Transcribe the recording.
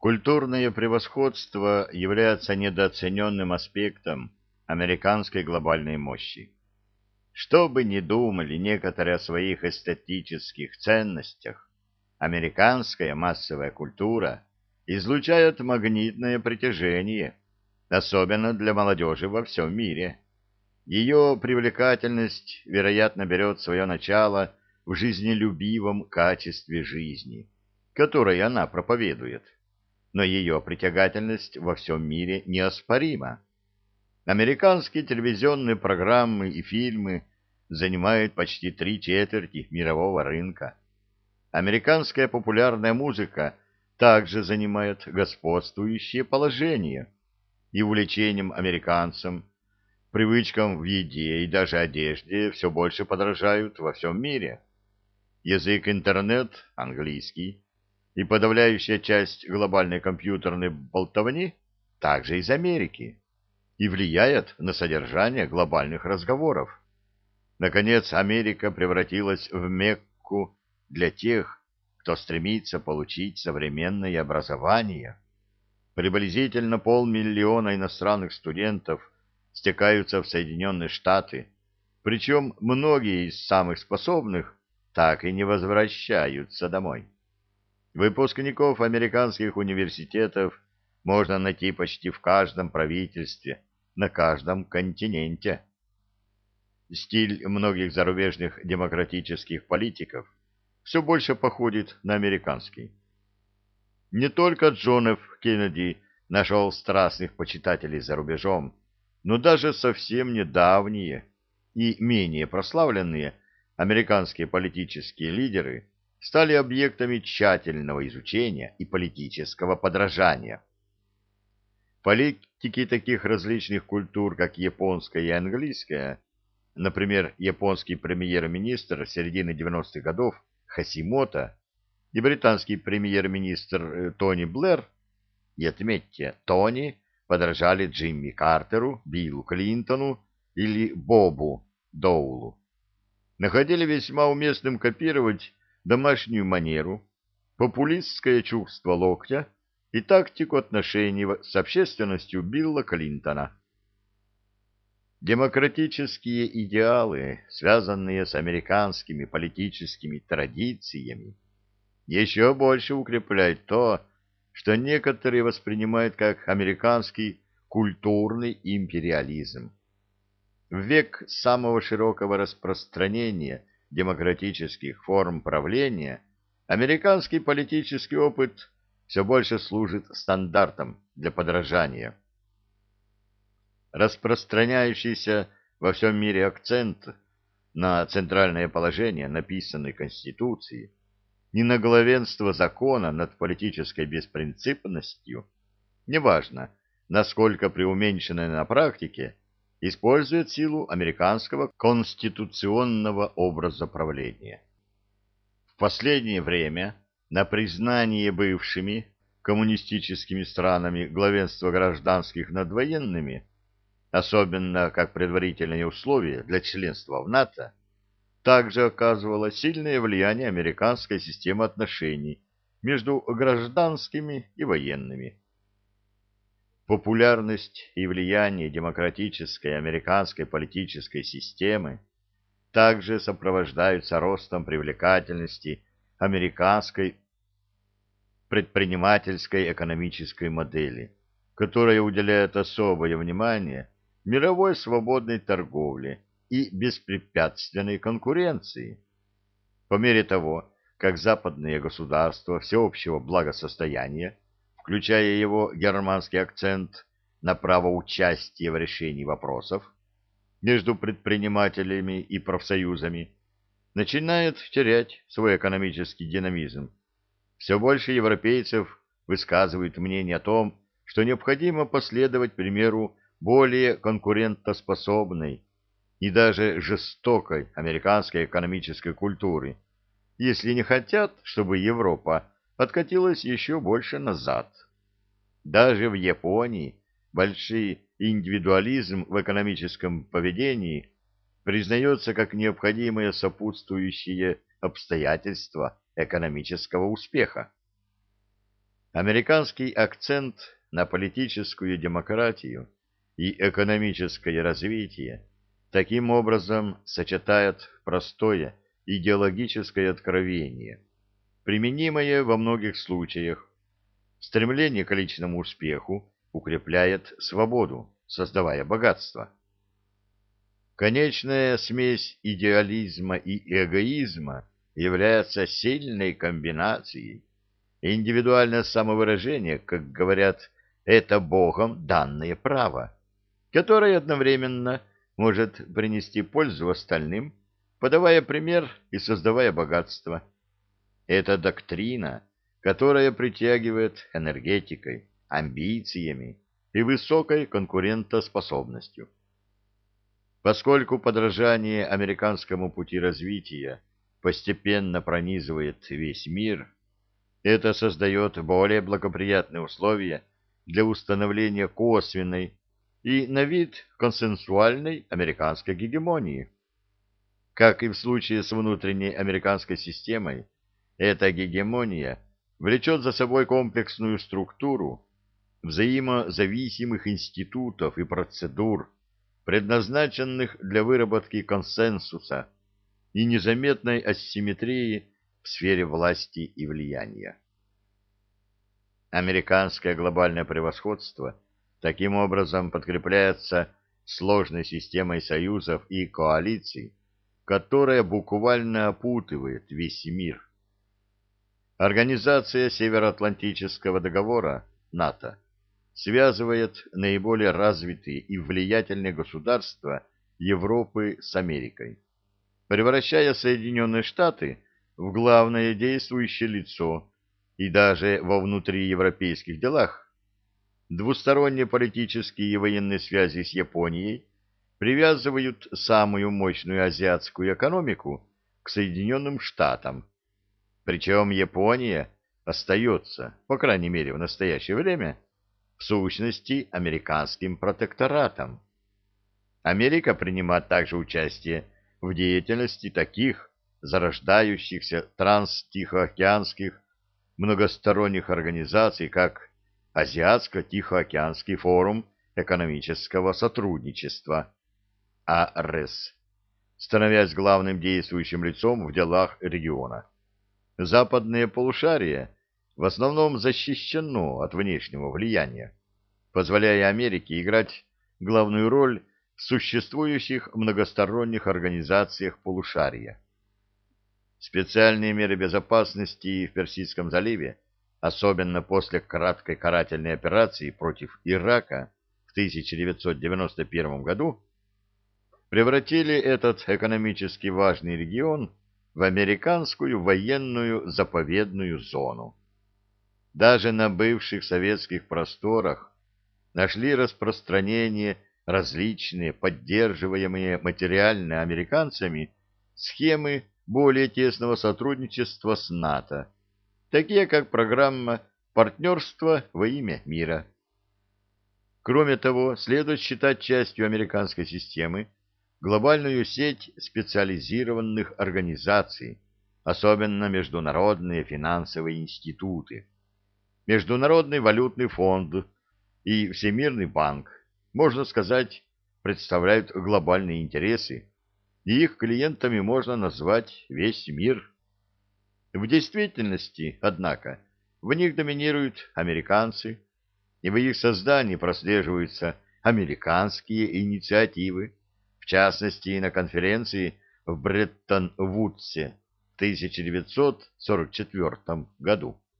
Культурное превосходство является недооцененным аспектом американской глобальной мощи. Что бы ни думали некоторые о своих эстетических ценностях, американская массовая культура излучает магнитное притяжение, особенно для молодежи во всем мире. Ее привлекательность, вероятно, берет свое начало в жизнелюбивом качестве жизни, которое она проповедует, но ее притягательность во всем мире неоспорима. Американские телевизионные программы и фильмы занимают почти 3/4 мирового рынка. Американская популярная музыка также занимает господствующее положение, и увлечением американцам, привычкам в еде и даже одежде все больше подражают во всем мире. Язык интернет — английский, и подавляющая часть глобальной компьютерной болтовни также из Америки и влияет на содержание глобальных разговоров. Наконец, Америка превратилась в Мекку для тех, кто стремится получить современное образование. Приблизительно 500 000 иностранных студентов стекаются в Соединенные Штаты, причем многие из самых способных так и не возвращаются домой. Выпускников американских университетов можно найти почти в каждом правительстве, на каждом континенте. Стиль многих зарубежных демократических политиков все больше походит на американский. Не только Джон Ф. Кеннеди нашел страстных почитателей за рубежом, но даже совсем недавние и менее прославленные американские политические лидеры стали объектами тщательного изучения и политического подражания. Политики таких различных культур, как японская и английская, например, японский премьер-министр середины 90-х годов Хасимото и британский премьер-министр Тони Блэр, и отметьте, Тони подражали Джимми Картеру, Биллу Клинтону или Бобу Доулу, находили весьма уместным копировать домашнюю манеру, популистское чувство локтя и тактику отношений с общественностью Билла Клинтона. Демократические идеалы, связанные с американскими политическими традициями, еще больше укрепляют то, что некоторые воспринимают как американский культурный империализм. В век самого широкого распространения демократических форм правления американский политический опыт все больше служит стандартом для подражания. Распространяющийся во всем мире акцент на центральное положение написанной Конституции, ни на главенство закона над политической беспринципностью, неважно, насколько преуменьшенное на практике, использует силу американского конституционного образа правления. В последнее время на признание бывшими коммунистическими странами главенства гражданских над военными, особенно как предварительное условие для членства в НАТО, также оказывало сильное влияние американской системы отношений между гражданскими и военными. Популярность и влияние демократической американской политической системы также сопровождаются ростом привлекательности американской предпринимательской экономической модели, которая уделяет особое внимание мировой свободной торговле и беспрепятственной конкуренции. По мере того, как западные государства всеобщего благосостояния, включая его германский акцент на право участия в решении вопросов между предпринимателями и профсоюзами, начинает терять свой экономический динамизм, все больше европейцев высказывают мнение о том, что необходимо последовать примеру более конкурентоспособной и даже жестокой американской экономической культуры, если не хотят, чтобы Европа откатилась еще больше назад. Даже в Японии большой индивидуализм в экономическом поведении признается как необходимое сопутствующее обстоятельство экономического успеха. Американский акцент на политическую демократию и экономическое развитие таким образом сочетает простое идеологическое откровение, применимое во многих случаях. Стремление к личному успеху укрепляет свободу, создавая богатство. Конечная смесь идеализма и эгоизма является сильной комбинацией. Индивидуальное самовыражение, как говорят, это Богом данное право, которое одновременно может принести пользу остальным, подавая пример и создавая богатство. Это доктрина, которая притягивает энергетикой, амбициями и высокой конкурентоспособностью. Поскольку подражание американскому пути развития постепенно пронизывает весь мир, это создает более благоприятные условия для установления косвенной и на вид консенсуальной американской гегемонии. Как и в случае с внутренней американской системой, эта гегемония влечет за собой комплексную структуру взаимозависимых институтов и процедур, предназначенных для выработки консенсуса и незаметной асимметрии в сфере власти и влияния. Американское глобальное превосходство таким образом подкрепляется сложной системой союзов и коалиций, которая буквально опутывает весь мир. Организация Североатлантического договора, НАТО, связывает наиболее развитые и влиятельные государства Европы с Америкой, превращая Соединенные Штаты в главное действующее лицо и даже во внутриевропейских делах. Двусторонние политические и военные связи с Японией привязывают самую мощную азиатскую экономику к Соединенным Штатам. Причем Япония остается, по крайней мере в настоящее время, в сущности американским протекторатом. Америка принимает также участие в деятельности таких зарождающихся транстихоокеанских многосторонних организаций, как Азиатско-Тихоокеанский форум экономического сотрудничества, АРЭС, становясь главным действующим лицом в делах региона. Западное полушарие в основном защищено от внешнего влияния, позволяя Америке играть главную роль в существующих многосторонних организациях полушария. Специальные меры безопасности в Персидском заливе, особенно после краткой карательной операции против Ирака в 1991 году, превратили этот экономически важный регион в американскую военную заповедную зону. Даже на бывших советских просторах нашли распространение различные поддерживаемые материально американцами схемы более тесного сотрудничества с НАТО, такие как программа «Партнерство во имя мира». Кроме того, следует считать частью американской системы глобальную сеть специализированных организаций, особенно международные финансовые институты. Международный валютный фонд и Всемирный банк, можно сказать, представляют глобальные интересы, и их клиентами можно назвать весь мир. В действительности, однако, в них доминируют американцы, и в их создании прослеживаются американские инициативы, в частности, на конференции в Бреттон-Вудсе в 1944 году.